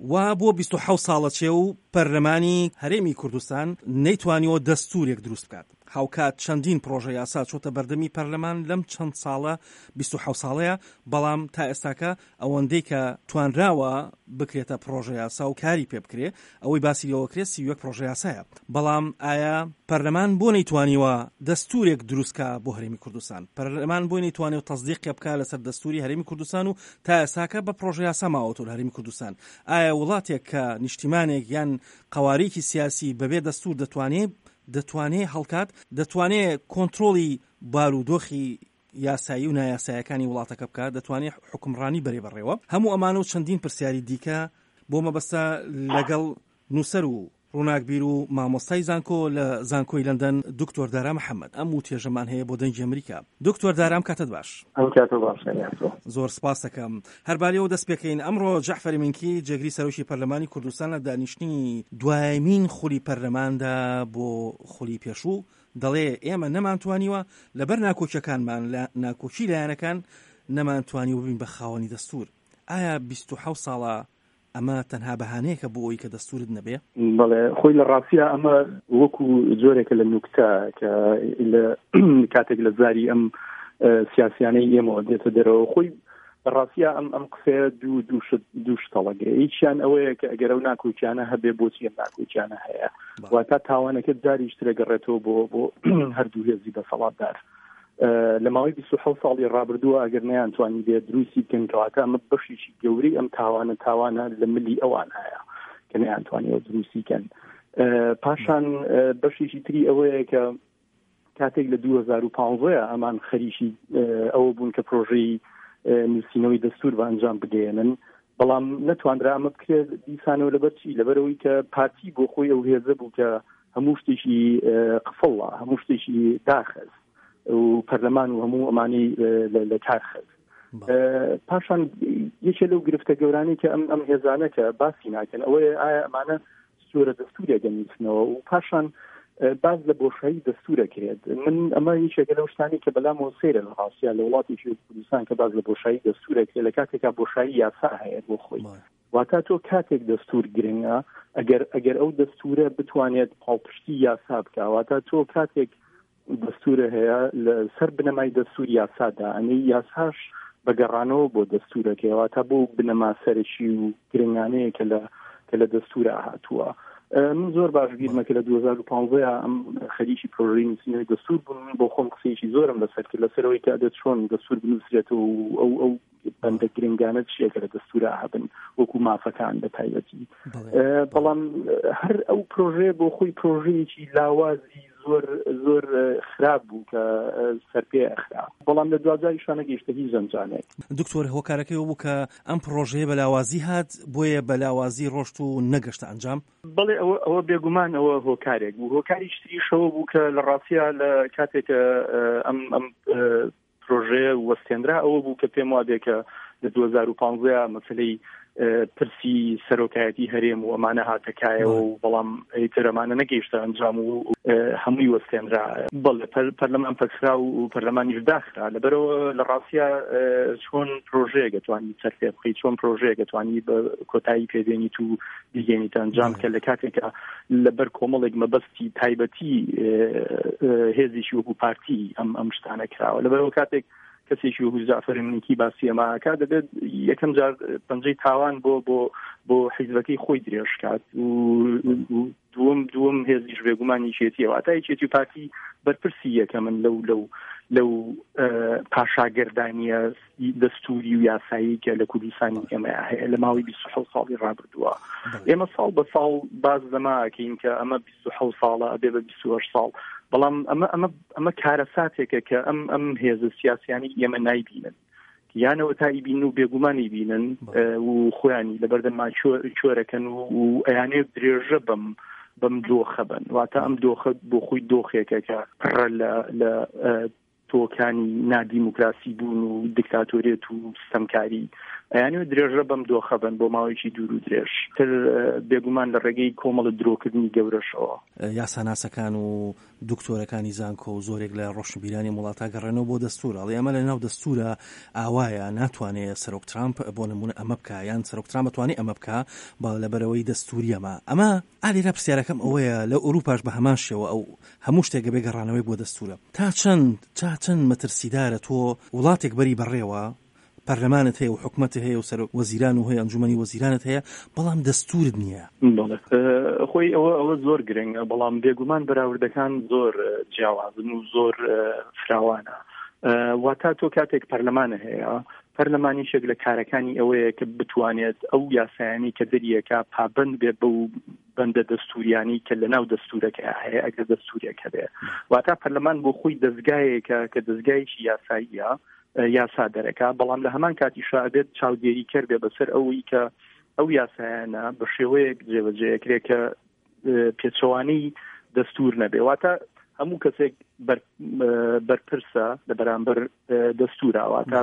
و بۆ 27 ساڵەچێ و پەرلەمانی هەرێمی کوردستان نەیتوانیەوە دەستوورێک دروست بکات. هاوکات چەندین پرۆژە یاسا چۆتە بەردەمی پەرلەمان لەم چەند ساڵە 27 ساڵەیە، بەڵام تا ئێستاکە ئەوەندەی کە توانراوە بکرێتە پرۆژە یاسا و کاری پێ بکرێ ئەوەی باسی لەوە کرێت 31 پرۆژە یاسایە. بەڵام ئایا پەرلەمان بۆ نەیتوانیوە دەستورێک دروستکە بۆ هەرێمی کوردستان؟ پەرلەمان بۆ نەیتوانێت تەصدیق بکات لەسەر دەستوری هەرێمی کوردستان و تا ئێستاکە بە پرۆژە یاسا ماوەتەوە لە هەرێمی کوردستان؟ ئایا وڵاتێک کە نیشتیمانێک یان قەوارێکی سیاسی بەبێ دەستور دەتوانێت هەڵکات، دەتوانێت کۆنتترۆلی بارودۆخی یاسایی و نایاسایەکانی وڵاتەکە بکات، دەتوانێت حکومڕانی بەرێ بەڕێوە. هەموو ئەمانە و چەندین پرسیاری دیکە بۆ مەبەستە لەگەڵ نووسەر و ڕووناکبیر و مامۆستای زانکۆ لە زانکۆی لەندەن دکتۆر دارا محەممەد. ئەم و تێژەمان هەیە بۆ دەنگی ئەمریکا. دکتۆر دارام کاتت باش. زۆر سپاس دەکەم. هەربالەوە دەست پێکەین. ئەمڕۆ جەعفەری منکی جێگری سەرۆکی پەرلەمانی کوردستان لە دانیشتنی دوایمین خولی پەرلەماندا بۆ خولی پێشوو دەڵێ ئێمە نەمانتوانیوە لەبەر ناکۆچیەکانمان لە ناکۆچی لایەنەکان نەمانتوانی ببین بە خاوەنی دەستور. ئایا 27 ساڵە ئەمە تەنها بەهانەیەکە بۆ ئەوەی کە دەستورت نەبێ؟ بەڵێ خۆی لە ڕاستیە ئەمە وەکو جۆرێکە لە نوکتە کە لە کاتێک لە زاری ئەم سیاسیانەی ئێمەوە دێتە دەرەوە. خۆی لە ڕاستیە ئەم قسەیە دوو شتەڵەگرێ. هیچیان ئەوەیە کە ئەگەر ئەو ناکۆچیانە هەبێ بۆچی ئەم ناکۆچیانە هەیە، واتە تاوانەکە جاریش ترەگەڕێتەوە بۆ هەردوو هێزی بەسەڵاتدار. لە ماوەی 27 ساڵی ڕابردووە ئەگەر نەیانتوانی بێ دروستی بکەن کەواتە ئەمە بەشێکی گەورەی ئەم تاوانە لە ملی ئەوان هەیە کە نەیانتوانیەوە دروستی بکەن. پاشان بەشێکی تری ئەوەیە کە کاتێک لە 2015 ئەمان خەریکی ئەوە بوون کە پرۆژەی نووسینەوەی دەستور بە ئەنجام بدێنن، بەڵام نەتواندرا ئەمە بکرێت دیسانەوە لەبەرچی لەبەرەوەی کە پارتی بۆ خۆی ئەو هێزە بوو کە هەموو شتێکی قفڵە، هەموو شتێکی داخست و پەرلەمان و هەموو ئەمانی لە کارخست. پاشان یەکێ لەو گرفتە گەورانی کە ئەم هێزانە کە باسی ناکەن ئەوەیە ئایا ئەمانە سوورە دەستورێک دەنووسنەوە و پاشان باز لە بۆشایی دەستورەکرێت. من ئەمە یەکێکە لەو شتانی کە بەلامەوە سەیرە لە ڕاستیە لە وڵاتێکی کوردستان کە باز لە بۆشایی دەستورەکرێت لە کاتێکا بۆشایی یاسا هەیە بۆ خۆی. واتە تۆ کاتێک دەستور گرنگە ئەگەر ئەو دەستورە بتوانێت پاڵپشتی یاسا بکە، واتە تۆ کاتێک دەستورە هەیە لە سەر بنەمای دەستور یاسادا ئەنی یاساش بەگەڕانەوە بۆ دەستورەکەیەوە تا بۆ بنەما سەرشی و گرنگانەیە کە لە دەستورە هاتووە. من زۆر باش بیرمە کە لە 2015 ئەم خەریکی پرۆژەی نووسینەوەی دەستور بوون، بۆ خۆم قسەیەکی زۆرم لەسەر کرد لەسەرەوەی کە دەچ چۆن دەستور بنووسرێتەوە و ئەو بەندە گرنگانە چیەکە لە دەستورە هەبن وەکو مافەکان بە تایبەتی. بەڵام هەر ئەو پرۆژەیە بۆ خۆی پرۆژەیەکی لاوازی زۆر خراپ بوو کە سەرپێ ئەخرا، بەڵام لە دوازاریشان نەگەیشتە هیچ زەنجانێک. دکتۆر هۆکارەکەی بوو کە ئەم پرۆژەیە بەلاوازی هات بۆیە بەلاوازی ڕۆشت و نەگەشتە ئەنجام؟ بەڵێ ئەوە بێگومان ئەوە هۆکارێک بوو. هۆکاری شتریشەوە بوو کە لە ڕاستیە لە کاتێکە ئەم پرۆژەیە وەستێنرا ئەوە بوو کە پێم وابێ کە لە 2015 مەسەلەی پرسی سەرۆکایەتی هەرێم و ئەمانە هاتەکایەوە و بەڵام ئەیتر ئەمانە نەگەیشتە ئەنجام و هەمووی وەستێنرا. بەڵێ پەرلەمان پەکرا و پەرلەمانیش داخرا. لەبەرەوە لە ڕاستیە چۆن پرۆژەیەک دەتوانی سەرپێ بخەیت، چۆن پرۆژەیەک دەتوانی بە کۆتایی پێدێنیت و بیگەێنیتە ئەنجام کە لە کاتێکە لەبەر کۆمەڵێک مەبەستی تایبەتی هێزیشی وەکو پارتی ئەم شتانە کراوە. لەبەرەوە کاتێک کەسێکی وەکو جەعفەری منکی باسی ئەماکات دەبێت یەکەم جار پەنجەی تاوان بۆ حیزبەکەی خۆی درێژکات و دووەم هێزیش بێگومانی یەکێتیەوە ئەتا یەکێتی و پارتی بەرپرسی یەکە من لەو پاشاگردانیە دەستوری و یاسایی کە لە کوردستانی ئێمە هەیە لە ماوەی 27 ساڵی ڕابردووە. ئێمە ساڵ بە ساڵ باز دەماکەین کە ئەمە 27 ساڵە ئەبێ بە 28 ساڵ، بەڵام ئەمە کارەساتێکە کە ئەم هێزە سیاسیانی ئێمە نایبینن، یانەوە تا ئیبین و بێگومانی بینن و خۆیانی لەبەردەما چۆرەکەن و ئەیانێ درێژە بەم دۆخە بن. واتە ئەم دۆخە بۆ خۆی دۆخێکە کە پڕە لە تۆکانی نادیموکراسی بوون و دیکتاتۆریەت و ستەمکاری یعنی درێژە بەم دۆخە بن بۆ ماوەیەکی دوور و درێژ تر بێگومان لە ڕێگەی کۆمەڵە درۆکردنی گەورەشەوە. یاساناسەکان و دکتۆرەکانی زانکۆ و زۆرێک لە ڕۆشنبیرانی وڵاتە گەڕێنەوە بۆ دەستور، ئەڵێ ئەمە لە ناو دەستورە ئاوایە ناتوانێت سەرۆک ترامپ بۆ نمونە ئەمە بکە، یان سەرۆک ترامپ بتوانێت ئەمە بکە لەبەرەوەی دەستوری ئەمە ئالێرە پرسیارەکەم ئەوەیە لە ئەوروپاش بە هەمان شێوە ئەو هەموو شتێک بێ گەڕانەوەی بۆ دەستورە. تا چەند مەترسیدارە تۆ وڵاتێک بەری بەڕێوە پەرلەمانت هەیە و حکومەت هەیە و سەرۆک وەزیران و هەیە ئەنجومەنی وەزیرانت هەیە بەڵام دەستورت نییە. خۆی ئەوە زۆر گرنگە، بەڵام بێگومان بەراوردەکان زۆر جیاوازن و زۆر فراوانە. واتە تۆ کاتێک پەرلەمانە هەیە، پەرلەمانیشێک لە کارەکانی ئەوەیە کە بتوانێت ئەو یاسایانی کە دەریەکە پابند بێ بە و بەندە دەستوریانی کە لە ناو دەستورەکە هەیە ئەگەر دەستورێکە بێ. واتە پەرلەمان بۆ خۆی دەستگایەکە کە دەستگایکی یاساییە یاسا دەرەکە، بەڵام لە هەمان کاتیشا ئەبێت چاودێری کرد بێ بەسەر ئەوەی کە ئەو یاسایانە بە شێوەیەک جێبەجێکرێت کە پێچەوانەی دەستور نەبێ. واتە هەموو کەسێک بەرپرسە لە بەرامبەر دەستورە، واتە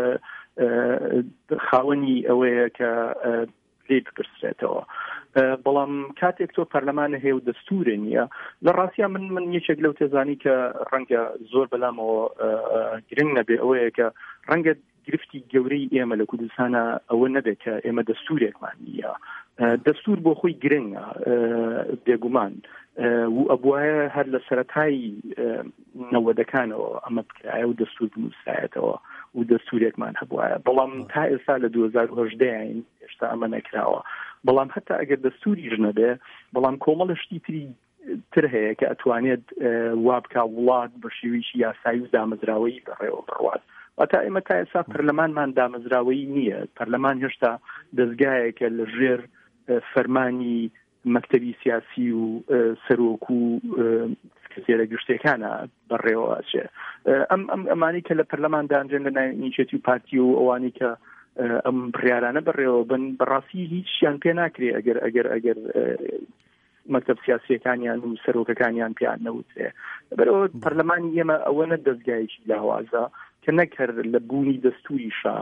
خاوەنی ئەوەیە کە لێ بپرسێتەوە. بەڵام کاتێک تۆ پەرلەمانە هەیە و دەستورێ نییە، لە ڕاستیە من یەکێک لەو تێزانی کە ڕەنگە زۆر بەلامەوە گرنگ نەبێ ئەوەیە کە ڕەنگە گرفتی گەورەی ئێمە لە کوردستانە ئەوە نەبێت کە ئێمە دەستورێکمان نییە. دەستور بۆ خۆی گرنگە بێگومان و ئەبوایە هەر لە سەرەتای نەوەدەکانەوە ئەمە بکرایە و دەستور بنووسایەتەوە و دەستورێکمان هەبوایە، بەڵام تا ئێستا لە 2018 هێشتا ئەمە نەکراوە. بەڵام هەتا ئەگەر دەستوریش نەبێ، بەڵام کۆمەڵە شتی تر هەیە کە ئەتوانێت وابکە وڵات بە شێوەیەکی یاسایی و دامەزراوەی بەڕێوە بڕوات. واتە ئێمە تا ئێستا پەرلەمانمان دامەزراوەی نییە. پەرلەمان هێشتا دەستگایەکە لە ژێر فەرمانی مەکتەبی سیاسی و سەرۆک و کەسێرە گشتەکانە بەڕێوە ئەچێ. ئەمانی کە لە پەرلەمان دانجێن لە ناوچێتی و پارتی و ئەوانی کە ئەم بڕیارانە بەڕێوە بن بەڕاستی هیچیان پێ ناکرێ ئەگەر مەکتەب سیاسیەکانیان و سەرۆکەکانیان پیان نەوترێ. بەرەوە پەرلەمانی ئێمە ئەوە نە دەستگایەکی لاوازە کە نەکەر لە بوونی دەستوریشە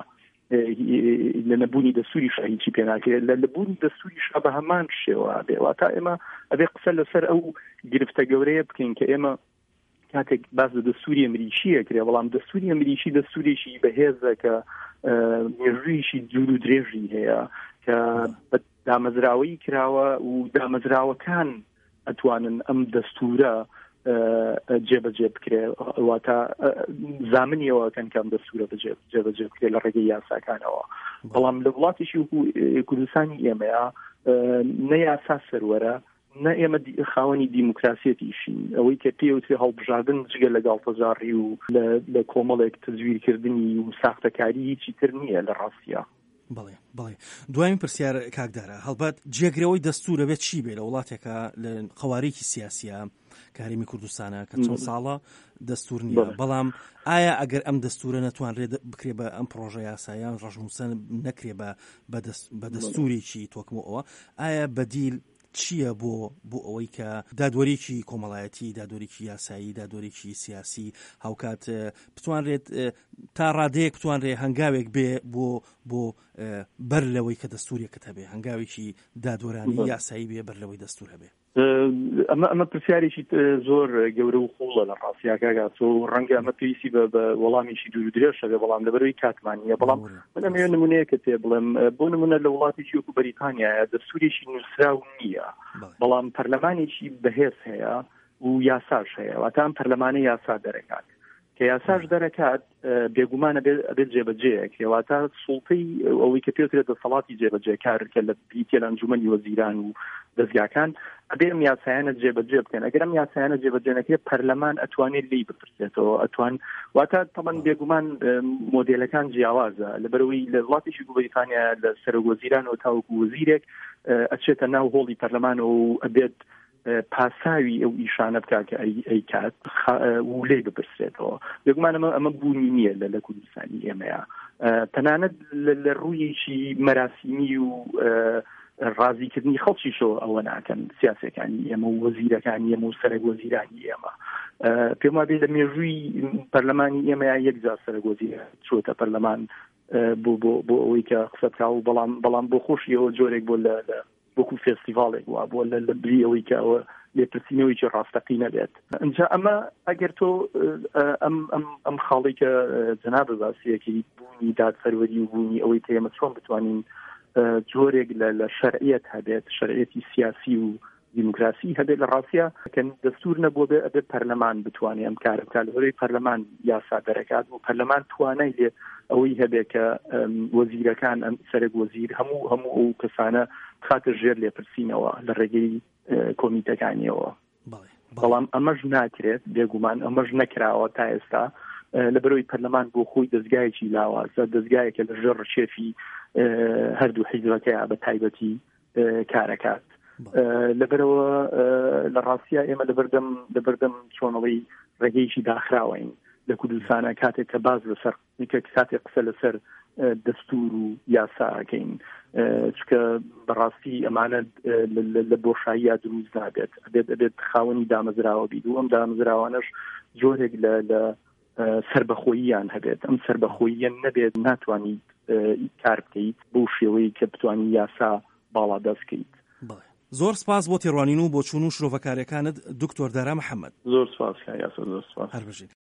لە نەبوونی دەستوریشە هیچی پێ ناکرێت، لە بوونی دەستوریشە بە هەمان شێوە بێ. واتە ئێمە ئەبێ قسە لەسەر ئەو گرفتە گەورەیە بکەین کە ئێمە کاتێک باز لە دەستوری ئەمریکیە کرێ، بەڵام دەستوری ئەمریکی دەستورێکی بەهێزە کە مێژوویشی دوور و درێژی هەیە کە بە دامەزراوەی کراوە و دامەزراوەکان ئەتوانن ئەم دەستورە جێبەجێ بکرێ. واتە زامنیەوە کەم دەستورە جێبەجێ بکرێ لە ڕێگەی یاساکانەوە. بەڵام لە وڵاتیشی کوردستانی ئێمەیە نە یاسا سەروەرە، نە ئێمە خاوەنی دیموکراسیەتیشین، ئەوەی کە پێوتێ هەڵبژاردن جگە لەگەڵ تەجاری و لە کۆمەڵێک تزویرکردنی و ساختەکاری هیچی تر نییە لە ڕاستیە. بەڵێ دوایین پرسیار کاکدارە، هەڵبەت جێگرەوەی دەستورە بێت چی بێ لە وڵاتێکە لە قەوارێکی سیاسیە کە هەرێمی کوردستانە کە چەند ساڵە دەستور نییە، بەڵام ئایا ئەگەر ئەم دەستورە نەتوانرێت بکرێ بە ئەم پرۆژە یاساییان ڕەشنووسەن نەکرێ بە دەستورێکی تۆکمەوە، ئایا بەدیل چییە بۆ ئەوەی کە دادوەریکی کۆمەڵایەتی، دادوەریکی یاسایی، دادوەریکی سیاسی هاوکات بتوانرێت تا ڕادەیەک بتوانرێت هەنگاوێک بێ بۆ بەر لەوەی کە دەستورێکت هەبێ، هەنگاوێکی دادوەرانی یاسایی بێ بەر لەوەی دەستور هەبێ؟ ئەمە پرسیارێکی زۆر گەورە و خوڵە لە ڕاستیاکەگات و ڕەنگە ئەمە پێویستی بە وەڵامیشی دوور و درێژ شەبێ، بەڵام لەبەرەوەی کاتمانیە. بەڵام من ئەمەوێ نمونەیەکە پێ بڵێم، بۆ نمونە لە وڵاتێکی وەکو بەریتانیایە دەستورێکی نووسراو نییە، بەڵام پەرلەمانێکی بەهێز هەیە و یاساش هەیە. واتە ئەم پەرلەمانە یاسا دەرەکات کە یاساش دەرەکات بێگومانە بێت جێبەجێیەک، واتە سوڵتەی ئەوەی کە پێوترێت دەسەڵاتی جێبەجێکار کە لە بریتە لە ئەنجومەنی وەزیران و دەستگاکان ئەبێ ئەم یاسایانە جێبەجێ بکەن. ئەگەر ئەم یاسایانە جێبەجێ نەکرێت پەرلەمان ئەتوانێت لی بپرسێتەوە، واتە تەمەن بێگومان مۆدێلەکان جیاوازە لەبەرەوەی لە وڵاتێکی بریتانیا لە سەرۆکوەزیرانەوە تاوەکو وەزیرێک ئەچێتە ناو هۆڵی پەرلەمانەوە و ئەبێت پاساوی ئەو ئیشانە بکات کە ئەی کات و لێ بپرسێتەوە. بێگومان ئەمە بوونی نییە لە کوردستانی ئێمەیە، تەنانەت لە ڕوویەکی مەراسیمی و ڕازیکردنی خەڵکیشەوە ئەوە ناکەن سیاسەکانی ئێمە و وەزیرەکانی ئێمە و سەرۆک وەزیرانی ئێمە. پێم وابێ لە مێژووی پەرلەمانی ئێمە یەکجار سەرۆک وەزیر چۆتە پەرلەمان بۆ ئەوەی کە قسەکە و بەڵام بۆ خۆشیەوە جۆرێک بۆ لە وەکو فێستیڤالێک وە بۆ لە بری ئەوەی کە ئەوە لێپرسینەوەیکی ڕاستەقینە بێت ئەنجا ئەمە ئەگەر تۆ ئەم خاڵی کە جەناب باسیەکەی بوونی دادفەروەری و بوونی ئەوەی تێمە چۆن بتوانین جۆرێک لە شەرعیەت هەبێت شەرعیەتی سیاسی و دیموکراسی هەبێت لە ڕاستیە کە دەستور نەبووە بێ ئەبێت پەرلەمان بتوانێت ئەم کارە بکات لەوەی پەرلەمان یاسا دەرەکات و پەرلەمان توانای لێ ئەوەی هەبێت کە وەزیرەکان ئەم سەرک وەزیر هەموو ئەو کەسانە خاتە ژێر لێپرسینەوە لە ڕێگەی کۆمیتەکانیەوە بەڵام ئەمەش ناکرێت بێگومان ئەمەش نەکراوە تا ئێستا لەبەرەوەی پەرلەمان بۆ خۆی دەستگایەکی لاوازە دەستگایەکە لە ژێر ڕشێفی هەردوو حیزبەکەیە بە تایبەتی کارەکات لەبەرەوە لە ڕاستیە ئێمە لەبەردەم چۆنەوەی ڕێگەیەکی داخراوین لە کوردستانە کاتێک کە باز لەسەر کاتێک قسە لەسەر دەستور و یاساکەین چکە بەڕاستی ئەمانە لە بۆشاییە دروست نابێت ئەبێت خاوەنی دامەزراوە بیت و ئەم دامەزراوانەش جۆرێک لە سربەخۆییان هەبێت ئەم سربەخۆییان نەبێت ناتوانیت کار بکەیت بۆ شێوەیە کە بتوانین یاسا باڵا دەستکەیت. زۆر سپاس بۆ تێڕوانین و بۆ چوون و شرۆڤەکاریەکانت دکتۆر دارا محەممەد. زۆر سپاس یاسا زۆر سپاس. هەر بژین.